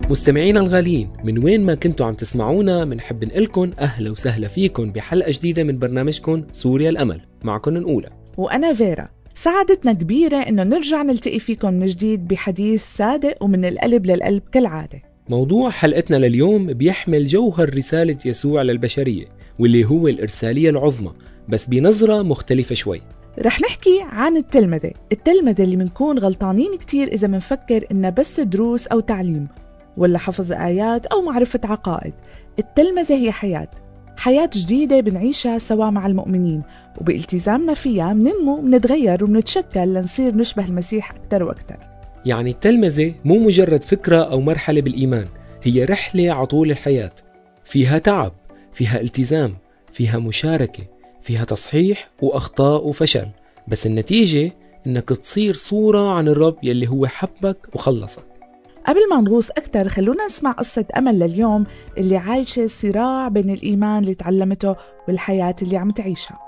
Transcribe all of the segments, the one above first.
مستمعينا الغاليين، من وين ما كنتوا عم تسمعونا منحب نقلكن أهلا وسهلا فيكن بحلقة جديدة من برنامجكن سوريا الأمل. معكن نقولة وأنا فيرا. سعادتنا كبيرة إنه نرجع نلتقي فيكم من جديد بحديث صادق ومن القلب للقلب كالعادة. موضوع حلقتنا لليوم بيحمل جوهر رسالة يسوع للبشرية، واللي هو الإرسالية العظمى، بس بنظرة مختلفة شوي. رح نحكي عن التلمذة اللي منكون غلطانين كتير إذا منفكر إنها بس دروس أو تعليم ولا حفظ آيات أو معرفة عقائد. التلمذة هي حياة جديدة بنعيشها سوا مع المؤمنين، وبالتزامنا فيها مننمو منتغير ومنتشكل لنصير نشبه المسيح أكتر وأكتر. يعني التلمذة مو مجرد فكرة أو مرحلة بالإيمان، هي رحلة عطول الحياة، فيها تعب، فيها التزام، فيها مشاركة، فيها تصحيح وأخطاء وفشل، بس النتيجة إنك تصير صورة عن الرب يلي هو حبك وخلصك. قبل ما نغوص أكتر خلونا نسمع قصة أمل لليوم اللي عايشة صراع بين الإيمان اللي تعلمته والحياة اللي عم تعيشها.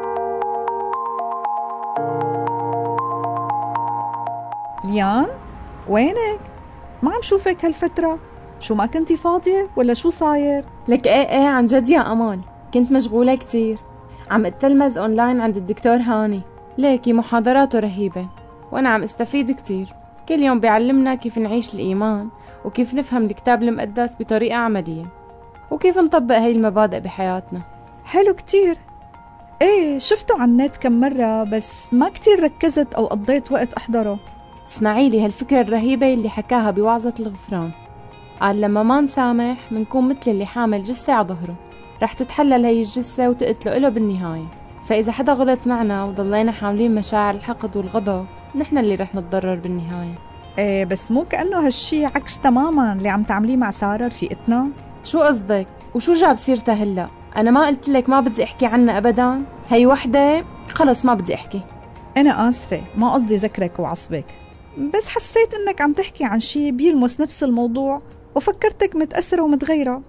ليان، وينك؟ ما عم شوفك هالفترة، شو ما كنتي فاضية ولا شو صاير؟ لك ايه عن جد يا أمل، كنت مشغولة كتير، عم اتلمذ أونلاين عند الدكتور هاني. ليكي محاضراته رهيبة وأنا عم استفيد كتير. كل يوم بيعلمنا كيف نعيش الإيمان وكيف نفهم الكتاب المقدس بطريقة عملية وكيف نطبق هاي المبادئ بحياتنا. حلو كتير. ايه شفته على النت كم مرة بس ما كتير ركزت أو قضيت وقت أحضره. اسمعيلي هالفكرة الرهيبة اللي حكاها بوعظة الغفران. قال لما ما نسامح منكون مثل اللي حامل جثة على ظهره، رح تتحلل هاي الجثة وتقتله له بالنهاية. فإذا حدا غلط معنا وضلينا حاملين مشاعر الحقد والغضب، نحن اللي رح نتضرر بالنهاية. ايه بس مو كأنه هالشي عكس تماما اللي عم تعمليه مع سارة رفيقتنا؟ شو قصدك؟ وشو جاب سيرتها هلأ؟ أنا ما قلت لك ما بدي أحكي عنها أبدا؟ هاي وحدة خلص ما بدي أحكي. أنا آسفة، ما قصدي ذكرك وعصبك، بس حسيت إنك عم تحكي عن شي بيلمس نفس الموضوع وفكرتك متأثرة ومتغيرة.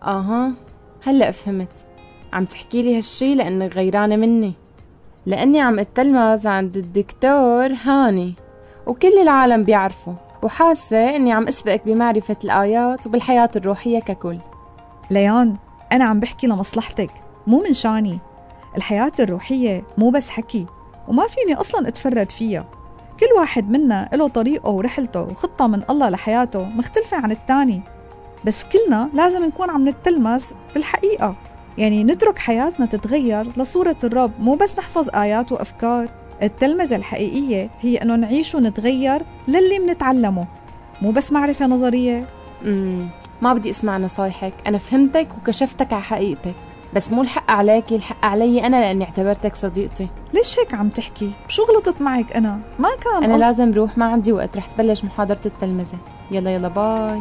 هلأ فهمت. عم تحكي لي هالشي لأنك غيرانة مني، لأني عم اتلمذ عند الدكتور هاني وكل العالم بيعرفوا، وحاسة أني عم أسبقك بمعرفة الآيات وبالحياة الروحية ككل. ليان، أنا عم بحكي لمصلحتك مو من شاني. الحياة الروحية مو بس حكي، وما فيني أصلا أتفرد فيها. كل واحد منا له طريقه ورحلته وخطة من الله لحياته مختلفة عن التاني، بس كلنا لازم نكون عم نتلمذ بالحقيقة، يعني نترك حياتنا تتغير لصورة الرب، مو بس نحفظ آيات وأفكار. التلمذة الحقيقية هي أنه نعيش ونتغير للي منتعلمه، مو بس معرفة نظرية. ما بدي أسمع نصايحك، أنا فهمتك وكشفتك على حقيقتك، بس مو الحق عليكي، الحق علي أنا لأني اعتبرتك صديقتي. ليش هيك عم تحكي؟ شو غلطت معك؟ أنا ما كان أنا لازم روح، ما عندي وقت، رح تبلش محاضرة التلمذة. يلا باي.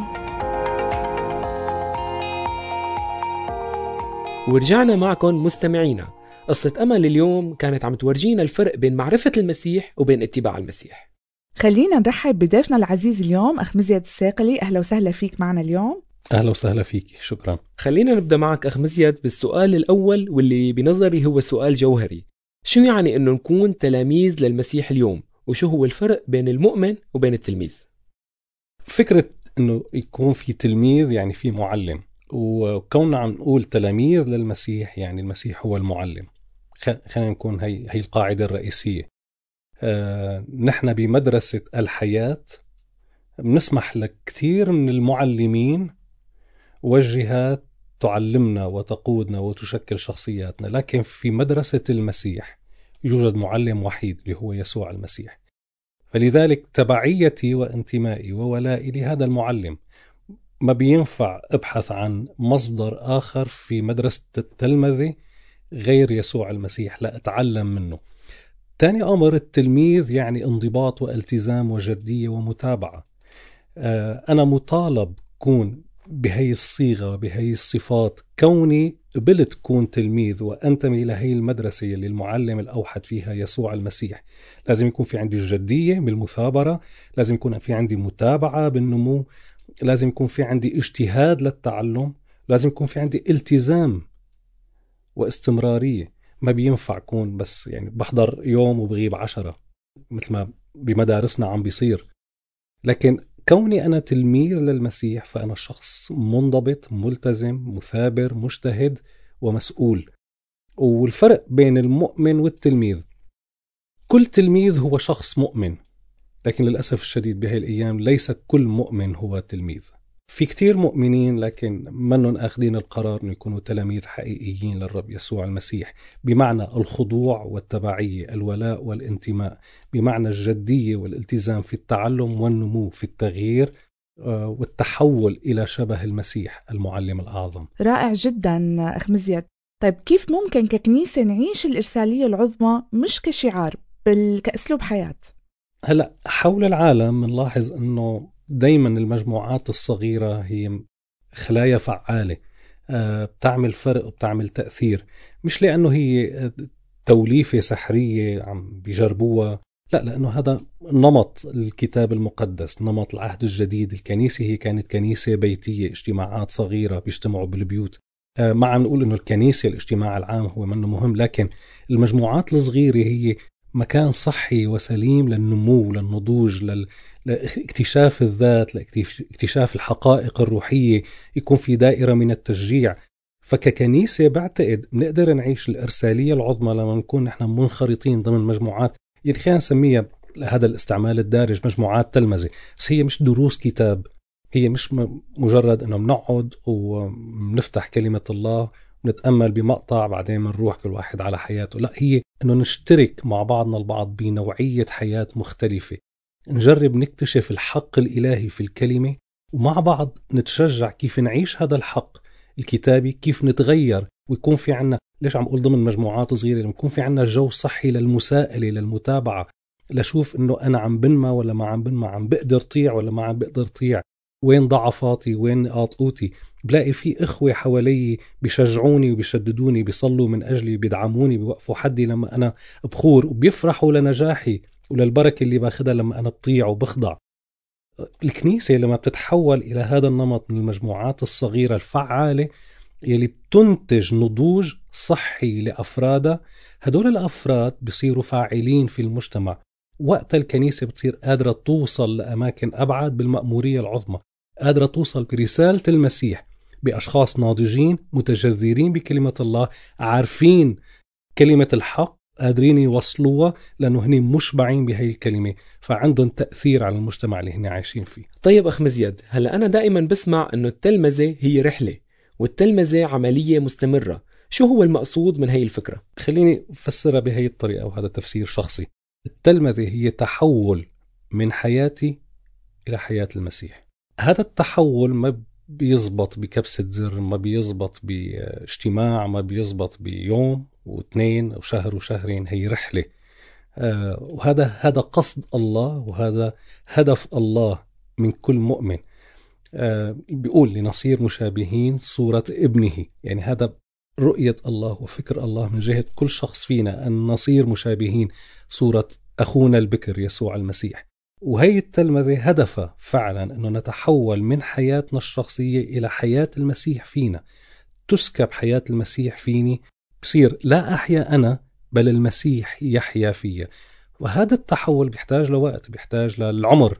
ورجعنا معكم مستمعينا. قصة أمل اليوم كانت عم تورجينا الفرق بين معرفة المسيح وبين اتباع المسيح. خلينا نرحب بضيفنا العزيز اليوم أخ مزيد الساقلي. أهلا وسهلا فيك معنا اليوم. أهلا وسهلا فيك، شكرا. خلينا نبدأ معك أخ مزيد بالسؤال الأول، واللي بنظري هو سؤال جوهري. شو يعني أنه نكون تلاميذ للمسيح اليوم؟ وشو هو الفرق بين المؤمن وبين التلميذ؟ فكرة أنه يكون في تلميذ يعني في معلم، وكوننا عم نقول تلاميذ للمسيح يعني المسيح هو المعلم. خلينا نكون هي القاعدة الرئيسية. نحن بمدرسة الحياة بنسمح لكثير من المعلمين والجهات تعلمنا وتقودنا وتشكل شخصياتنا، لكن في مدرسة المسيح يوجد معلم وحيد اللي هو يسوع المسيح. فلذلك تبعيتي وانتمائي وولائي لهذا المعلم. ما بينفع ابحث عن مصدر آخر في مدرسة التلمذة غير يسوع المسيح، لا أتعلم منه. تاني أمر، التلميذ يعني انضباط والتزام وجدية ومتابعة. أنا مطالب كون بهي الصيغة بهي الصفات، كوني قبلت كون تلميذ وأنتمي إلى هي المدرسة اللي المعلم الأوحد فيها يسوع المسيح. لازم يكون في عندي الجدية بالمثابرة، لازم يكون في عندي متابعة بالنمو، لازم يكون في عندي اجتهاد للتعلم، لازم يكون في عندي التزام واستمرارية. ما بينفع كون بس يعني بحضر يوم وبغيب 10 مثل ما بمدارسنا عم بيصير. لكن كوني أنا تلميذ للمسيح فأنا شخص منضبط، ملتزم، مثابر، مجتهد ومسؤول. والفرق بين المؤمن والتلميذ، كل تلميذ هو شخص مؤمن، لكن للأسف الشديد بهاي الأيام ليس كل مؤمن هو تلميذ. في كتير مؤمنين لكن منهم أخذين القرار أن يكونوا تلاميذ حقيقيين للرب يسوع المسيح، بمعنى الخضوع والتبعية، الولاء والانتماء، بمعنى الجدية والالتزام في التعلم والنمو في التغيير والتحول إلى شبه المسيح المعلم الأعظم. رائع جدا أخ مزيد. طيب كيف ممكن ككنيسة نعيش الإرسالية العظمى مش كشعار بل كأسلوب حياة؟ هلأ حول العالم نلاحظ أنه دايما المجموعات الصغيرة هي خلايا فعالة، بتعمل فرق وبتعمل تأثير، مش لأنه هي توليفة سحرية عم بيجربوها، لا، لأنه هذا نمط الكتاب المقدس، نمط العهد الجديد. الكنيسة هي كانت كنيسة بيتية، اجتماعات صغيرة بيجتمعوا بالبيوت. ما عم نقول أنه الكنيسة الاجتماع العام هو منه مهم، لكن المجموعات الصغيرة هي مكان صحي وسليم للنمو، للنضوج، لاكتشاف الذات، لاكتشاف الحقائق الروحية، يكون في دائرة من التشجيع. فككنيسة بعتقد نقدر نعيش الإرسالية العظمى لما نكون نحن منخرطين ضمن مجموعات، يعني خلينا نسميها هذا الاستعمال الدارج مجموعات تلمذة، بس هي مش دروس كتاب، هي مش مجرد انه بنقعد ونفتح كلمة الله ونتأمل بمقطع بعدين منروح كل واحد على حياته. لا، هي انه نشترك مع بعضنا البعض بنوعية حياة مختلفة، نجرب نكتشف الحق الإلهي في الكلمة، ومع بعض نتشجع كيف نعيش هذا الحق الكتابي، كيف نتغير، ويكون في عنا، ليش عم أقول ضمن مجموعات صغيرة، يكون في عنا جو صحي للمساءلة، للمتابعة، لشوف إنه أنا عم بنمى ولا ما عم بنمى، عم بقدر طيع ولا ما عم بقدر طيع، وين ضعفاتي وين نقاط قوتي. بلاقي في إخوة حوالي بيشجعوني وبيشددوني، بيصلوا من أجلي، بيدعموني، بيوقفوا حدي لما أنا بخور، وبيفرحوا لنجاحي وللبركة اللي باخدها لما أنا بطيع وبخضع. الكنيسة لما بتتحول إلى هذا النمط من المجموعات الصغيرة الفعالة يلي بتنتج نضوج صحي لأفرادها، هدول الأفراد بيصيروا فاعلين في المجتمع. وقت الكنيسة بتصير قادرة توصل لأماكن أبعد بالمأمورية العظمى، قادرة توصل برسالة المسيح بأشخاص ناضجين متجذرين بكلمة الله، عارفين كلمة الحق، قادرين يوصلوها لأنه هني مشبعين بهاي الكلمة، فعندهم تأثير على المجتمع اللي هني عايشين فيه. طيب أخ مزيد، هلأ أنا دائما بسمع أنه التلمذة هي رحلة والتلمذة عملية مستمرة، شو هو المقصود من هاي الفكرة؟ خليني أفسرها بهاي الطريقة، وهذا تفسير شخصي. التلمذة هي تحول من حياتي إلى حياة المسيح. هذا التحول ما بيزبط بكبسة زر، ما بيزبط باجتماع، ما بيزبط بيوم واثنين أو شهر وشهرين، هي رحلة. وهذا قصد الله، وهذا هدف الله من كل مؤمن. بيقول لنصير مشابهين صورة ابنه، يعني هذا رؤية الله وفكر الله من جهة كل شخص فينا، أن نصير مشابهين صورة أخونا البكر يسوع المسيح. وهي التلمذة هدفها فعلا أنه نتحول من حياتنا الشخصية إلى حياة المسيح فينا، تسكب حياة المسيح فيني، بصير لا أحيا أنا بل المسيح يحيا فيا. وهذا التحول بيحتاج لوقت، بيحتاج للعمر،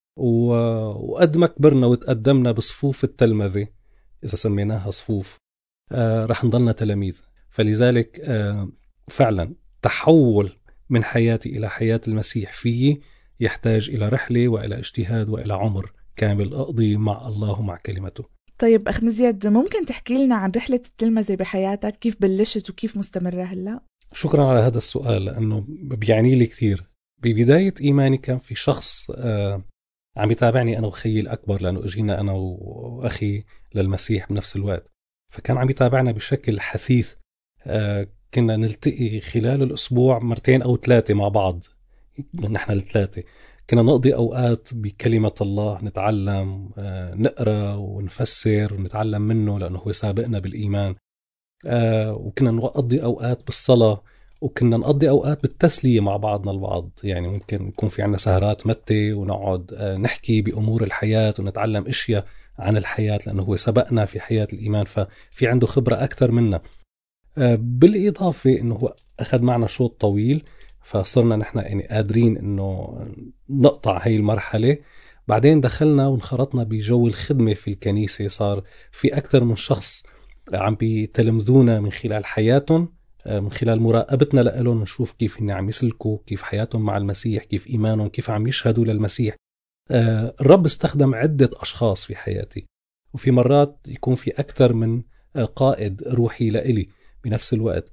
وقد ما كبرنا وتقدمنا بصفوف التلمذة، إذا سميناها صفوف، رح نضلنا تلاميذ. فلذلك فعلا تحول من حياتي إلى حياة المسيح فيي يحتاج إلى رحلة وإلى اجتهاد وإلى عمر كامل أقضي مع الله ومع كلمته. طيب أخ مزيد، ممكن تحكي لنا عن رحلة التلمذة بحياتك، كيف بلشت وكيف مستمرة هلأ؟ شكرا على هذا السؤال لأنه بيعني لي كثير. ببداية إيماني كان في شخص عم يتابعني أنا وخيي الأكبر، لأنه أجينا أنا وأخي للمسيح بنفس الوقت، فكان عم يتابعنا بشكل حثيث. كنا نلتقي خلال الأسبوع مرتين أو ثلاثة مع بعض، نحن الثلاثة كنا نقضي أوقات بكلمة الله، نتعلم، نقرأ ونفسر ونتعلم منه لأنه هو سابقنا بالإيمان. وكنا نقضي أوقات بالصلاة، وكنا نقضي أوقات بالتسلية مع بعضنا البعض. يعني ممكن يكون في عنا سهرات متى ونقعد نحكي بأمور الحياة ونتعلم أشياء عن الحياة، لأنه هو سبقنا في حياة الإيمان، ففي عنده خبرة أكثر منا. بالإضافة أنه هو أخذ معنا شوط طويل، فصرنا نحن يعني قادرين أنه نقطع هاي المرحلة. بعدين دخلنا وانخرطنا بجو الخدمة في الكنيسة، صار في أكثر من شخص عم بيتلمذونا من خلال حياتهم، من خلال مراقبتنا لهم، نشوف كيف إن عم يسلكوا، كيف حياتهم مع المسيح، كيف إيمانهم، كيف عم يشهدوا للمسيح. الرب استخدم عدة أشخاص في حياتي، وفي مرات يكون في أكثر من قائد روحي لإلي بنفس الوقت.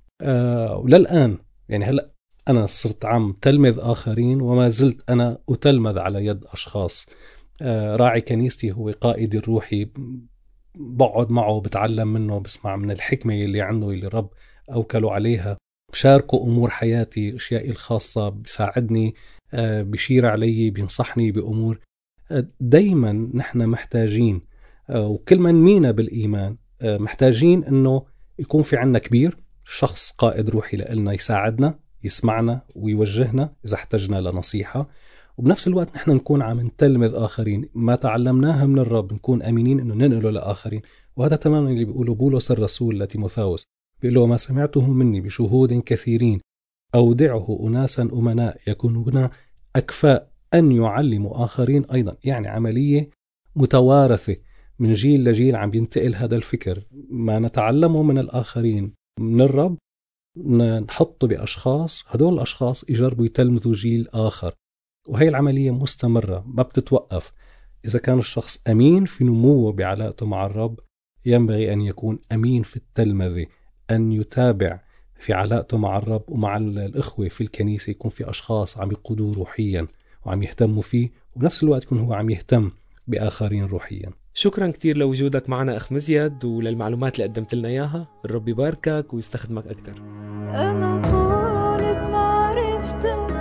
وللآن يعني هلأ أنا صرت عم تلمذ آخرين، وما زلت أنا أتلمذ على يد أشخاص. راعي كنيستي هو قائدي الروحي، بقعد معه، بتعلم منه، بسمع من الحكمة اللي عنده اللي الرب أوكله عليها، بشاركه أمور حياتي، أشيائي الخاصة، بيساعدني، بيشير علي، بينصحني بأمور. دايما نحن محتاجين، وكل من مينا بالإيمان محتاجين أنه يكون في عنا كبير، شخص قائد روحي لنا يساعدنا، يسمعنا ويوجهنا إذا احتجنا لنصيحة. وبنفس الوقت نحن نكون عم نتلمذ آخرين، ما تعلمناها من الرب نكون أمينين أنه ننقله لآخرين. وهذا تماما اللي بيقوله بولس الرسول لتيموثاوس، بيقول له: ما سمعته مني بشهود كثيرين أودعه أناسا أمناء يكونون أكفاء أن يعلموا آخرين أيضا. يعني عملية متوارثة من جيل لجيل، عم ينتقل هذا الفكر، ما نتعلمه من الآخرين من الرب نحطه بأشخاص، هدول الأشخاص يجربوا يتلمذوا جيل آخر. وهي العملية مستمرة ما بتتوقف. إذا كان الشخص أمين في نموه بعلاقته مع الرب، ينبغي أن يكون أمين في التلمذة، أن يتابع في علاقته مع الرب ومع الإخوة في الكنيسة، يكون في أشخاص عم يقودوه روحيا وعم يهتموا فيه، وبنفس الوقت يكون هو عم يهتم بآخرين روحيا. شكرا كتير لوجودك معنا أخ مزيد وللمعلومات اللي قدمت لنا إياها. الرب يباركك ويستخدمك أكتر. أنا طالب معرفتك،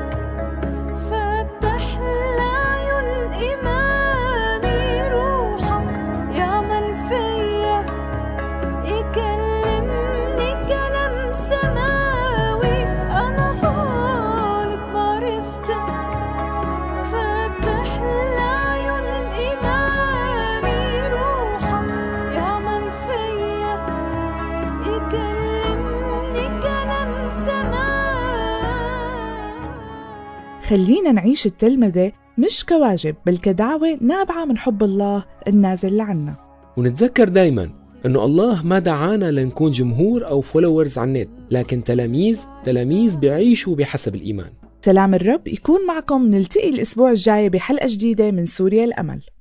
فتح لعيون إيماني، روحك يعمل فيا، يكلمني كلام سماوي. أنا طالب معرفتك، فتح لعيون إيماني، روحك يعمل فيا، يكلمني كلام سماوي. خلينا نعيش التلمذة مش كواجب، بل كدعوة نابعة من حب الله النازل لعنا. ونتذكر دايما أنه الله ما دعانا لنكون جمهور أو فولورز على النت، لكن تلاميذ بيعيشوا بحسب الإيمان. سلام الرب يكون معكم. نلتقي الأسبوع الجاي بحلقة جديدة من سوريا الأمل.